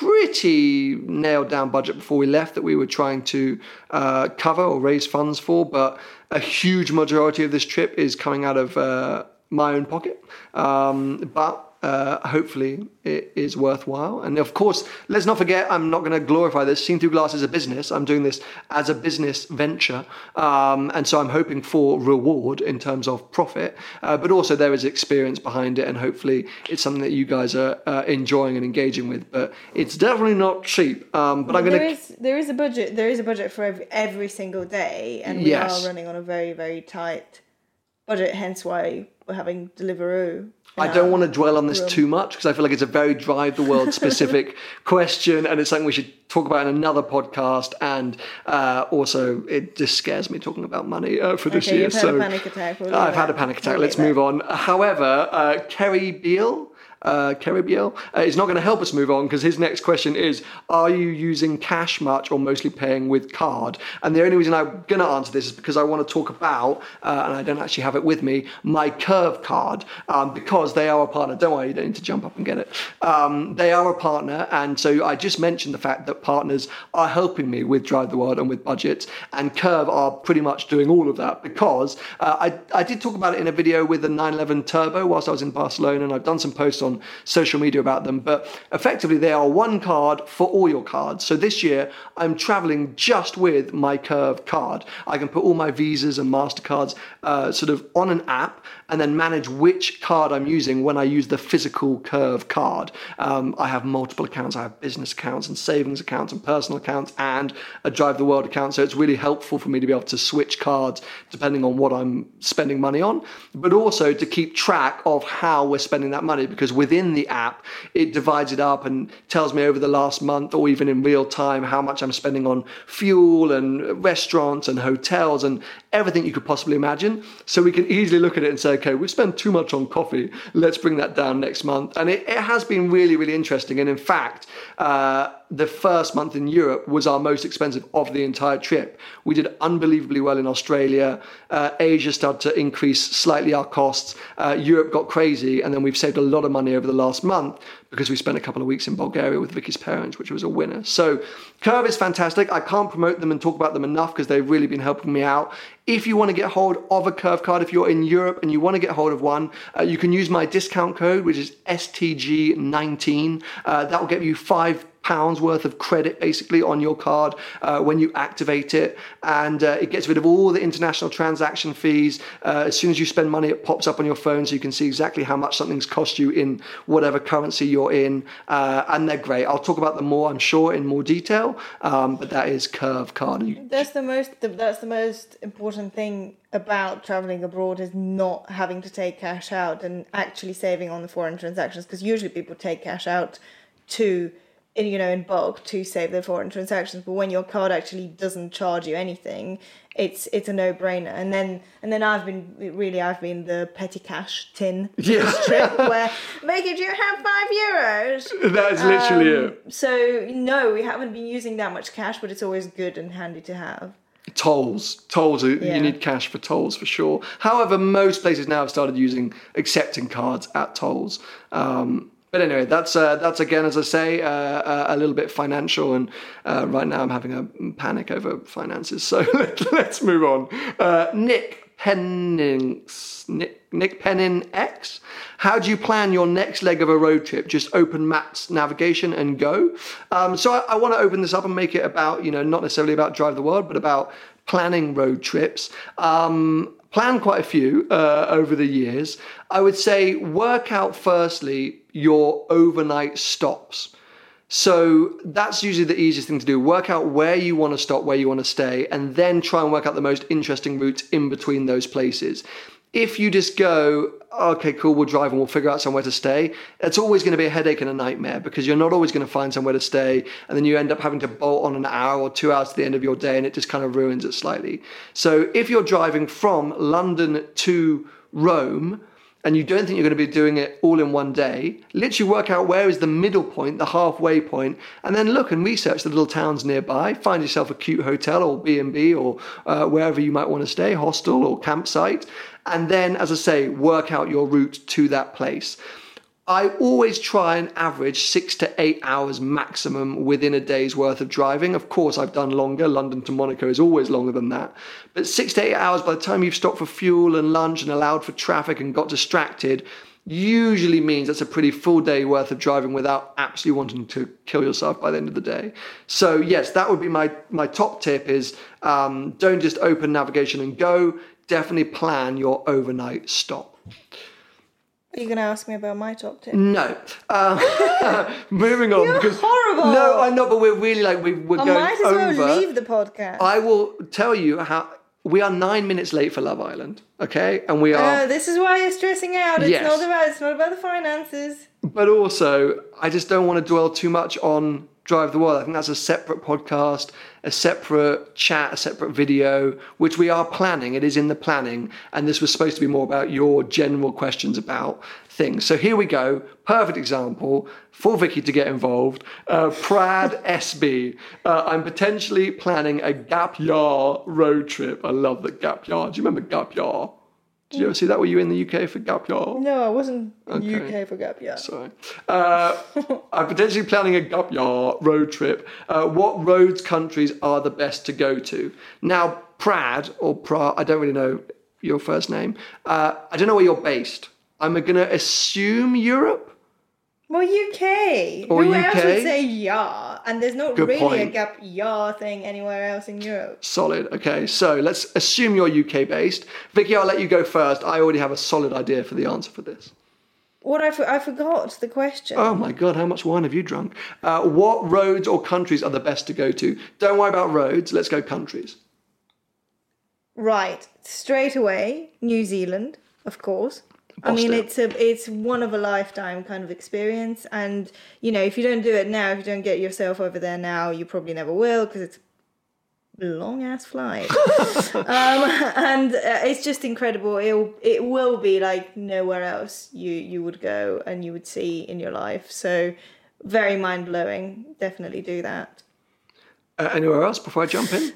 pretty nailed down budget before we left that we were trying to uh, cover or raise funds for, but a huge majority of this trip is coming out of uh, my own pocket. Um, but uh, hopefully it is worthwhile. And of course, let's not forget, I'm not going to glorify this. Seen Through Glass is a business. I'm doing this as a business venture. Um, and so I'm hoping for reward in terms of profit. Uh, but also there is experience behind it. And hopefully it's something that you guys are uh, enjoying and engaging with. But it's definitely not cheap. Um, but well, I'm going to... There is, there is a budget. There is a budget for every, every single day. And we Yes. are running on a very, very tight budget. Hence why we're having Deliveroo. I don't want to dwell on this room. too much because I feel like it's a very Drive the World specific question, and it's something we should talk about in another podcast. And uh, also, it just scares me talking about money uh, for this okay, year. You've had so a panic attack. We'll I've that. had a panic attack. We'll Let's move on. However, uh, Kerry Beale. Uh, Kerry Beale uh, is not going to help us move on because his next question is, are you using cash much or mostly paying with card? And the only reason I'm going to answer this is because I want to talk about, uh, and I don't actually have it with me, my Curve card, um, because they are a partner. Don't worry, you don't need to jump up and get it. Um, they are a partner, and so I just mentioned the fact that partners are helping me with Drive the World and with budgets, and Curve are pretty much doing all of that because uh, I, I did talk about it in a video with the nine eleven Turbo whilst I was in Barcelona, and I've done some posts on social media about them, but effectively they are one card for all your cards. So this year I'm traveling just with my Curve card. I can put all my Visas and MasterCards uh, sort of on an app and then manage which card I'm using when I use the physical Curve card. Um, I have multiple accounts. I have business accounts and savings accounts and personal accounts and a Drive the World account. So it's really helpful for me to be able to switch cards depending on what I'm spending money on, but also to keep track of how we're spending that money, because within the app, it divides it up and tells me over the last month or even in real time how much I'm spending on fuel and restaurants and hotels and everything you could possibly imagine. So we can easily look at it and say, okay, we've spent too much on coffee. Let's bring that down next month. And it, it has been really, really interesting. And in fact, uh, the first month in Europe was our most expensive of the entire trip. We did unbelievably well in Australia. Uh, Asia started to increase slightly our costs. Uh, Europe got crazy, and then we've saved a lot of money over the last month because we spent a couple of weeks in Bulgaria with Vicky's parents, which was a winner. So Curve is fantastic. I can't promote them and talk about them enough because they've really been helping me out. If you want to get hold of a Curve card, if you're in Europe and you want to get hold of one, uh, you can use my discount code, which is S T G nineteen. Uh, that will get you five pounds worth of credit basically on your card uh, when you activate it, and uh, it gets rid of all the international transaction fees. Uh, as soon as you spend money, it pops up on your phone so you can see exactly how much something's cost you in whatever currency you're in, uh, and they're great. I'll talk about them more, I'm sure, in more detail, um, but that is Curve card. That's the most that's the most important thing about traveling abroad, is not having to take cash out and actually saving on the foreign transactions, because usually people take cash out to you know, in bulk to save their foreign transactions. But when your card actually doesn't charge you anything, it's it's a no-brainer. And then and then I've been really I've been the petty cash tin yeah. this trip where make it you have five euros. That is literally um, it. So no, we haven't been using that much cash, but it's always good and handy to have. Tolls, tolls. Yeah. You need cash for tolls for sure. However, most places now have started using accepting cards at tolls. Um, But anyway, that's uh, that's again, as I say, uh, uh, a little bit financial, and uh, right now I'm having a panic over finances. So let's move on. Uh, Nick Pennings, Nick, Nick Pennin X. How do you plan your next leg of a road trip? Just open maps, navigation, and go. Um, so I, I want to open this up and make it about, you know, not necessarily about Drive the World, but about planning road trips. Um, Plan quite a few uh, over the years. I would say work out firstly your overnight stops. So that's usually the easiest thing to do. Work out where you want to stop, where you want to stay, and then try and work out the most interesting routes in between those places. If you just go, okay, cool, we'll drive and we'll figure out somewhere to stay, it's always going to be a headache and a nightmare, because you're not always going to find somewhere to stay, and then you end up having to bolt on an hour or two hours to the end of your day, and it just kind of ruins it slightly. So if you're driving from London to Rome, and you don't think you're going to be doing it all in one day, literally work out where is the middle point, the halfway point, and then look and research the little towns nearby. Find yourself a cute hotel or B and B or uh, wherever you might want to stay, hostel or campsite. And then, as I say, work out your route to that place. I always try and average six to eight hours maximum within a day's worth of driving. Of course, I've done longer. London to Monaco is always longer than that. But six to eight hours, by the time you've stopped for fuel and lunch and allowed for traffic and got distracted, usually means that's a pretty full day worth of driving without absolutely wanting to kill yourself by the end of the day. So yes, that would be my, my top tip is um, don't just open navigation and go. Definitely plan your overnight stop. Are you going to ask me about my top tip? No. Uh, moving on. You're because, horrible. No, I know, but we're really like, we, we're I going might as well over. leave the podcast. I will tell you how... We are nine minutes late for Love Island, okay? And we are... Oh, this is why you're stressing out. It's Yes. not about it's not about the finances. But also, I just don't want to dwell too much on Drive the World. I think that's a separate podcast, a separate chat, a separate video, which we are planning. It is in the planning. And this was supposed to be more about your general questions about things. So here we go. Perfect example for Vicky to get involved. Uh, Prad S B. Uh, I'm potentially planning a Gap Year road trip. I love the Gap Year. Do you remember Gap Year? Did you ever see that? Were you in the U K for Gap Year? No, I wasn't in the Okay. U K for Gap Year. Sorry. Uh, I'm potentially planning a Gap Year road trip. Uh, what roads countries are the best to go to? Now, Prad, or Pra, I don't really know your first name. Uh, I don't know where you're based. I'm going to assume Europe. Well, U K. Or Who U else K? would say yeah? And there's not Good really a point. Gap Year thing anywhere else in Europe. Solid. Okay, so let's assume you're U K based. Vicky, I'll let you go first. I already have a solid idea for the answer for this. What I, for, I forgot the question. Oh my God, how much wine have you drunk? Uh, what roads or countries are the best to go to? Don't worry about roads. Let's go countries. Right, straight away, New Zealand, of course. I Bossed mean, it. it's a it's one of a lifetime kind of experience, and you know, if you don't do it now, if you don't get yourself over there now, you probably never will because it's a long ass flight. um, and uh, it's just incredible. It it will be like nowhere else you you would go and you would see in your life. So very mind blowing. Definitely do that. Uh, anywhere else before I jump in?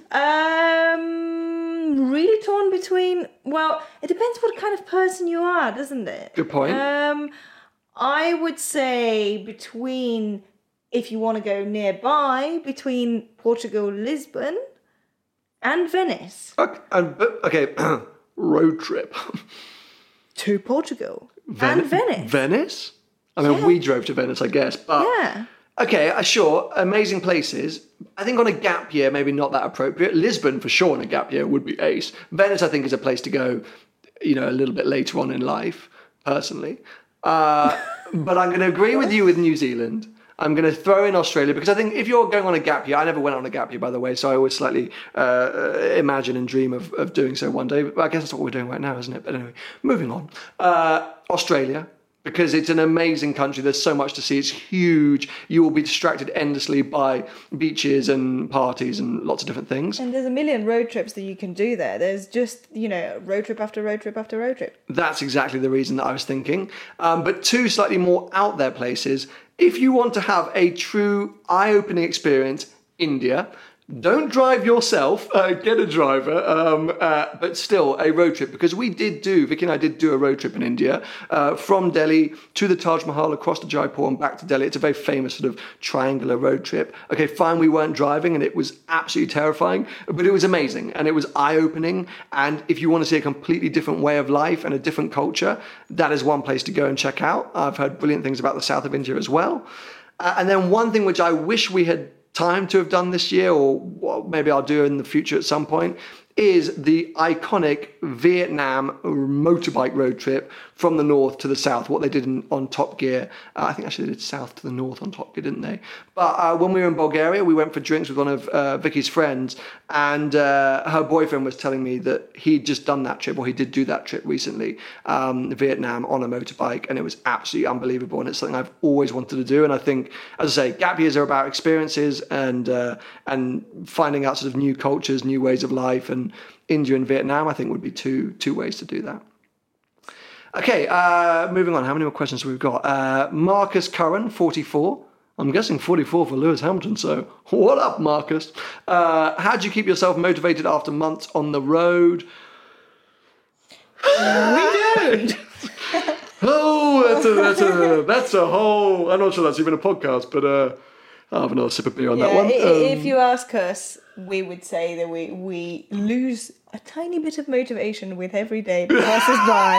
Um, really torn between. Well, it depends what kind of person you are, doesn't it? Good point. Um, I would say between, if you want to go nearby, between Portugal, Lisbon, and Venice. Okay, and, but- okay. road trip. To Portugal Ven- and Venice. Venice? I mean, Yeah. we drove to Venice, I guess, but... Yeah. Okay, uh, sure, amazing places. I think on a gap year, maybe not that appropriate. Lisbon, for sure, on a gap year would be ace. Venice, I think, is a place to go, you know, a little bit later on in life, personally. Uh, but I'm going to agree with you with New Zealand. I'm going to throw in Australia because I think if you're going on a gap year, I never went on a gap year, by the way, so I always slightly uh, imagine and dream of, of doing so one day. But I guess that's what we're doing right now, isn't it? But anyway, moving on. Uh, Australia. Because it's an amazing country. There's so much to see. It's huge. You will be distracted endlessly by beaches and parties and lots of different things. And there's a million road trips that you can do there. There's just, you know, road trip after road trip after road trip. That's exactly the reason that I was thinking. Um, but two slightly more out there places. If you want to have a true eye-opening experience, India. Don't drive yourself, uh, get a driver, um, uh, but still a road trip, because we did do, Vicky and I did do a road trip in India, uh, from Delhi to the Taj Mahal, across to Jaipur and back to Delhi. It's a very famous sort of triangular road trip. Okay, fine, we weren't driving and it was absolutely terrifying, but it was amazing and it was eye-opening. And if you want to see a completely different way of life and a different culture, that is one place to go and check out. I've heard brilliant things about the south of India as well. Uh, and then one thing which I wish we had time to have done this year, or maybe I'll do in the future at some point, is the iconic Vietnam motorbike road trip from the north to the south, what they did in, on Top Gear. Uh, I think actually they did south to the north on Top Gear, didn't they? But uh, when we were in Bulgaria, we went for drinks with one of uh, Vicky's friends, and uh, her boyfriend was telling me that he'd just done that trip, or he did do that trip recently, um, Vietnam on a motorbike, and it was absolutely unbelievable, and it's something I've always wanted to do. And I think, as I say, gap years are about experiences and uh, and finding out sort of new cultures, new ways of life, and India and Vietnam, I think, would be two two ways to do that. Okay, uh, moving on. How many more questions have we got? Uh, Marcus Curran, forty-four. I'm guessing forty-four for Lewis Hamilton, so what up, Marcus? Uh, how do you keep yourself motivated after months on the road? We don't. Oh, that's a, that's a, that's a whole... I'm not sure that's even a podcast, but uh, I'll have another sip of beer on Yeah, that one. i- Um, if you ask us, we would say that we, we lose a tiny bit of motivation with every day that passes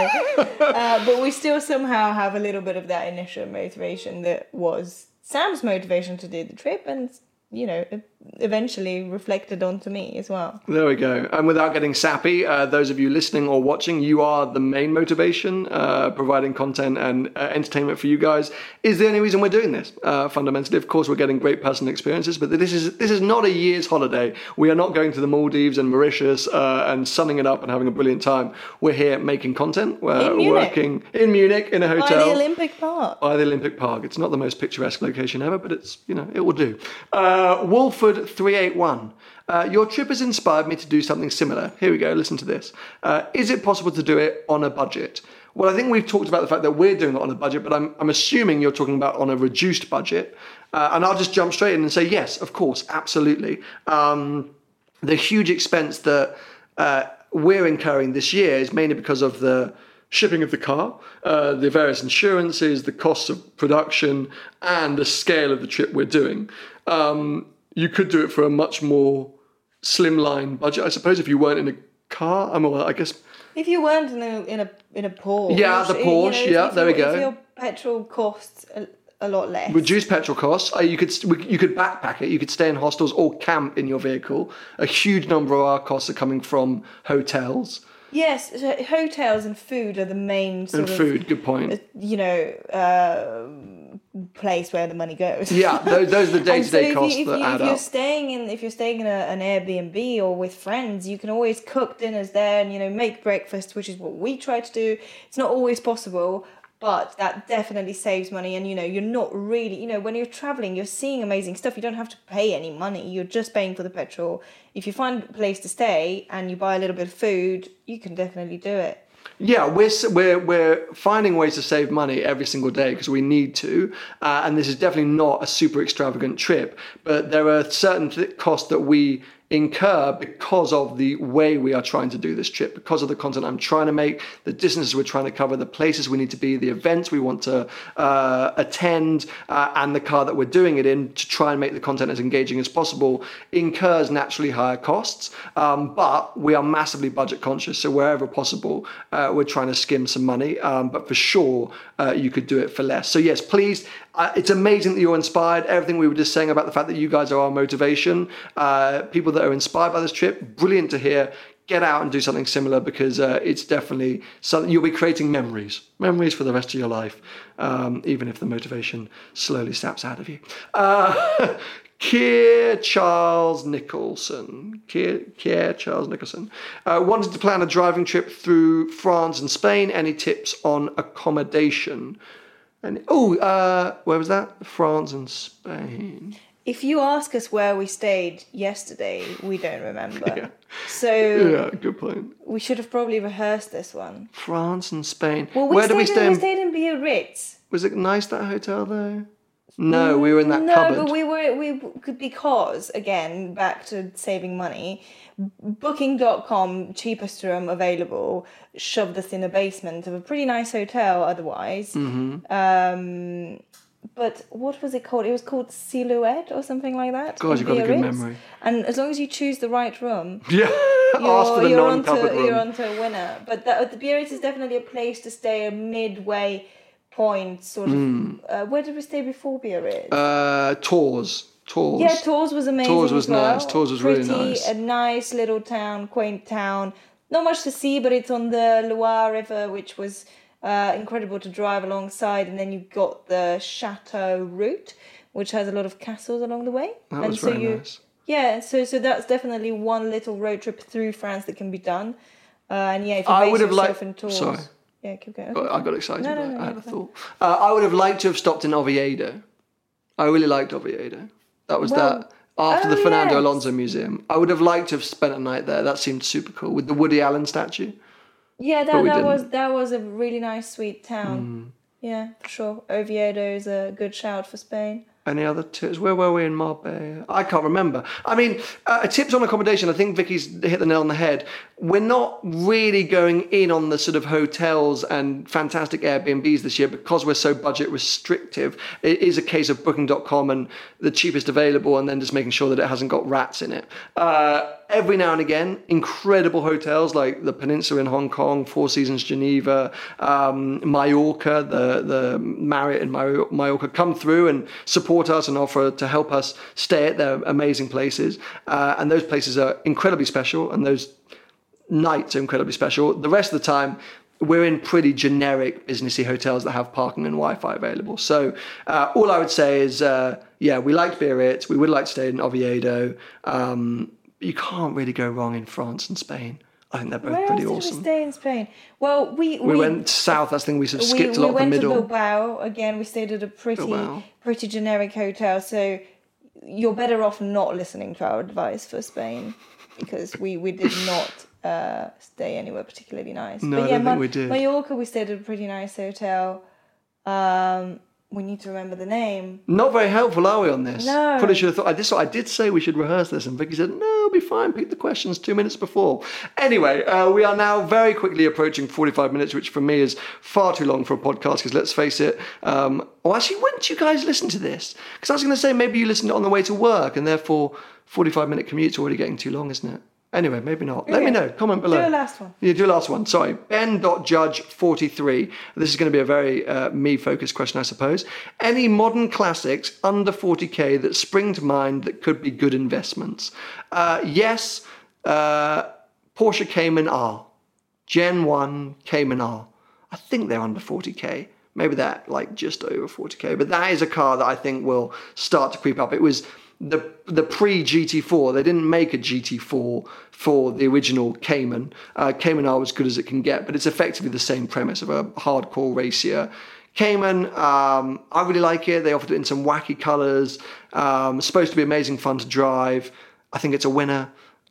by. Uh, but we still somehow have a little bit of that initial motivation that was Sam's motivation to do the trip, and, you know, eventually reflected onto me as well. There we go. And without getting sappy, uh, those of you listening or watching, you are the main motivation. Uh, providing content and uh, entertainment for you guys is the only reason we're doing this. Uh, fundamentally, of course, we're getting great personal experiences, but this is this is not a year's holiday. We are not going to the Maldives and Mauritius uh, and sunning it up and having a brilliant time. We're here making content. We're in Munich. working in Munich in a hotel. By the Olympic Park. By the Olympic Park. It's not the most picturesque location ever, but it's, you know, it will do. Uh, Wolford three eight one. Uh, your trip has inspired me to do something similar. Here we go, listen to this. Uh, is it possible to do it on a budget? Well, I think we've talked about the fact that we're doing it on a budget, but I'm, I'm assuming you're talking about on a reduced budget. Uh, and I'll just jump straight in and say, yes, of course, absolutely. Um, the huge expense that uh, we're incurring this year is mainly because of the shipping of the car, uh, the various insurances, the costs of production, and the scale of the trip we're doing. Um, You could do it for a much more slimline budget, I suppose, if you weren't in a car. I mean, well, I guess if you weren't in a in a in a Porsche. Yeah, the Porsche. You know, yeah, if there you, we go. If your petrol costs a, a lot less. Reduce petrol costs. Uh, you could you could backpack it. You could stay in hostels or camp in your vehicle. A huge number of our costs are coming from hotels. Yes, so hotels and food are the main sort and of food. Good point. You know, uh, place where the money goes. Yeah, those, those are the day-to-day so costs you, if that you, add if you're up. Staying in, if you're staying in a, an Airbnb or with friends, you can always cook dinners there and, you know, make breakfast, which is what we try to do. It's not always possible, but that definitely saves money. And, you know, you're not really, you know, when you're traveling, you're seeing amazing stuff. You don't have to pay any money. You're just paying for the petrol. If you find a place to stay and you buy a little bit of food, you can definitely do it. Yeah, we're we're we're finding ways to save money every single day because we need to, uh, and this is definitely not a super extravagant trip. But there are certain th- costs that we incur because of the way we are trying to do this trip, because of the content I'm trying to make, the distances we're trying to cover, the places we need to be, the events we want to uh, attend, uh, and the car that we're doing it in to try and make the content as engaging as possible incurs naturally higher costs. Um, but we are massively budget conscious, so wherever possible, uh, we're trying to skim some money. Um, but for sure, uh, you could do it for less. So yes, please. Uh, it's amazing that you're inspired. Everything we were just saying about the fact that you guys are our motivation, uh, people that are inspired by this trip, brilliant to hear. Get out and do something similar because uh, it's definitely something you'll be creating memories, memories for the rest of your life, um, even if the motivation slowly saps out of you. Uh, Keir Charles Nicholson, Keir, Keir Charles Nicholson, uh, wanted to plan a driving trip through France and Spain. Any tips on accommodation? And oh, uh, where was that? France and Spain. If you ask us where we stayed yesterday, we don't remember. Yeah. So yeah, good point. We should have probably rehearsed this one. France and Spain. Well, we where stayed did we stay? In, in... we stayed in Biarritz. Was it nice, that hotel though? No, we were in that no, cupboard. No, but we were we because again back to saving money. Booking dot com, cheapest room available, shoved us in a basement of a pretty nice hotel otherwise. Mm-hmm. Um, but what was it called? It was called Silhouette or something like that. God, you've got a good memory. And as long as you choose the right room, yeah, ask for the non-cupboard onto, room. You're onto a winner. But the, the Biarritz is definitely a place to stay, a midway point, sort of. Mm. Uh, where did we stay before Biarritz? Uh, Tours. Tours. Yeah, Tours was amazing. Tours was as well. nice. Tours was Pretty, really nice. A nice little town, quaint town. Not much to see, but it's on the Loire River, which was uh, incredible to drive alongside. And then you got the Chateau route, which has a lot of castles along the way. That and was so very you, nice. Yeah, so so that's definitely one little road trip through France that can be done. Uh, and yeah, if you I base would have yourself liked. in Tours. Sorry. Yeah, keep going. Okay. I got excited. No, no, no, I had no, a thought. Uh, I would have liked to have stopped in Oviedo. I really liked Oviedo. That was well, that. After oh, the Fernando yes. Alonso Museum, I would have liked to have spent a night there. That seemed super cool with the Woody Allen statue. Yeah, that, that was that was a really nice, sweet town. Mm. Yeah, for sure. Oviedo is a good shout for Spain. Any other tips? Where were we in Marbella? I can't remember. I mean, uh, tips on accommodation. I think Vicky's hit the nail on the head. We're not really going in on the sort of hotels and fantastic Airbnbs this year because we're so budget restrictive. It is a case of booking dot com and the cheapest available, and then just making sure that it hasn't got rats in it. Uh, every now and again, incredible hotels like the Peninsula in Hong Kong, Four Seasons Geneva, um, Mallorca, the, the Marriott in Mallorca come through and support us and offer to help us stay at their amazing places. Uh, and those places are incredibly special, and those nights are incredibly special. The rest of the time, we're in pretty generic businessy hotels that have parking and Wi-Fi available. So uh, all I would say is, uh, yeah, we liked Biarritz. We would like to stay in Oviedo. Um, you can't really go wrong in France and Spain. I think they're both Where pretty else awesome. Did we stay in Spain? Well, we we, we went south. That's the thing. We sort of skipped we, a lot we of the middle. We went to Bilbao again. We stayed at a pretty Bilbao. pretty generic hotel. So you're better off not listening to our advice for Spain, because we we did not uh, stay anywhere particularly nice. No, but I yeah, don't think we did. Mallorca, we stayed at a pretty nice hotel. Um, we need to remember the name. Not very helpful, are we, on this? No. Probably should have thought. I did, I did say we should rehearse this, and Vicky said, no, it'll be fine. Pick the questions two minutes before. Anyway, uh, we are now very quickly approaching forty-five minutes, which for me is far too long for a podcast, because let's face it. Um, oh, actually, when did you guys listen to this? Because I was going to say maybe you listened on the way to work, and therefore forty-five minute commute's already getting too long, isn't it? Anyway, maybe not. Let Okay. me know. Comment below. Do a last one. Yeah, do a last one. Sorry. Ben dot judge forty-three. This is going to be a very uh, me-focused question, I suppose. Any modern classics under forty k that spring to mind that could be good investments? Uh, yes, uh, Porsche Cayman R. Gen one Cayman R. I think they're under forty k. Maybe they're like just over forty k. But that is a car that I think will start to creep up. It was the the pre-G T four. They didn't make a G T four for the original Cayman. Uh, Cayman R was good as it can get, but it's effectively the same premise of a hardcore racer. Cayman, um, I really like it. They offered it in some wacky colours. Um, supposed to be amazing fun to drive. I think it's a winner.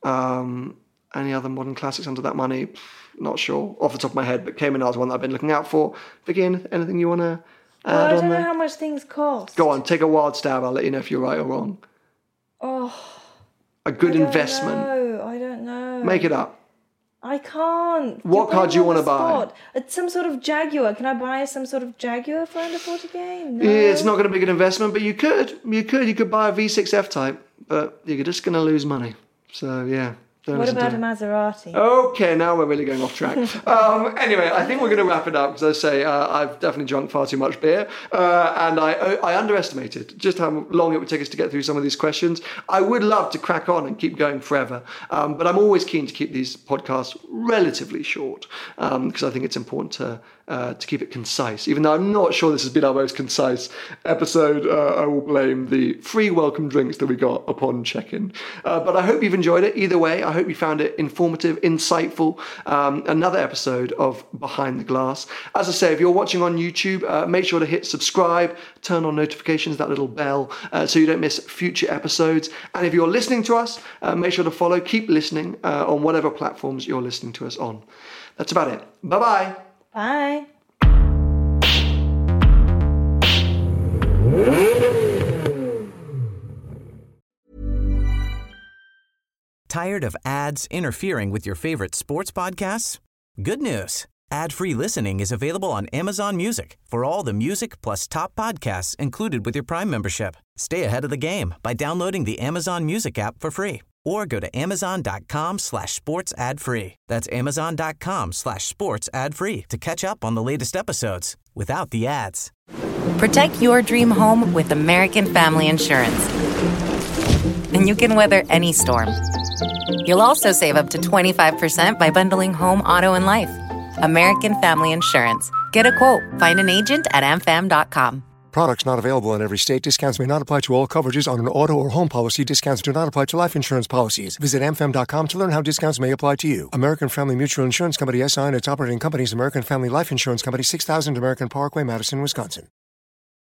Um, any other modern classics under that money? Not sure off the top of my head, but Cayman R is one that I've been looking out for. Vicky, anything you want to add Well, I on don't know there? how much things cost. Go on, take a wild stab. I'll let you know if you're right or wrong. Oh, A good I don't investment. know. I don't know. Make it up. I can't. What You're car do you putting me wanna on the buy? spot. It's some sort of Jaguar. Can I buy some sort of Jaguar for under forty k? No. Yeah, it's not going to be a good investment, but you could. You could. You could buy a V six F-Type, but you're just going to lose money. So, yeah. Don't What listen to about a it. Maserati? Okay, now we're really going off track. um, anyway, I think we're going to wrap it up, because I say uh, I've definitely drunk far too much beer, uh, and I, I underestimated just how long it would take us to get through some of these questions. I would love to crack on and keep going forever, um, but I'm always keen to keep these podcasts relatively short, because um, I think it's important to uh, to keep it concise. Even though I'm not sure this has been our most concise episode, uh, I will blame the free welcome drinks that we got upon check-in. Uh, but I hope you've enjoyed it. Either way, I hope you found it informative, insightful. Um, another episode of Behind the Glass. As I say, if you're watching on YouTube, uh, make sure to hit subscribe, turn on notifications, that little bell, uh, so you don't miss future episodes. And if you're listening to us, uh, make sure to follow, keep listening uh, on whatever platforms you're listening to us on. That's about it. Bye-bye. Bye. Tired of ads interfering with your favorite sports podcasts? Good news. Ad-free listening is available on Amazon Music for all the music plus top podcasts included with your Prime membership. Stay ahead of the game by downloading the Amazon Music app for free or go to amazon.com slash sports ad free. That's amazon.com slash sports ad free to catch up on the latest episodes without the ads. Protect your dream home with American Family Insurance. And you can weather any storm. You'll also save up to twenty-five percent by bundling home, auto, and life. American Family Insurance. Get a quote. Find an agent at a m fam dot com. Products not available in every state. Discounts may not apply to all coverages on an auto or home policy. Discounts do not apply to life insurance policies. Visit a m fam dot com to learn how discounts may apply to you. American Family Mutual Insurance Company, S I and its operating companies, American Family Life Insurance Company, six thousand American Parkway, Madison, Wisconsin.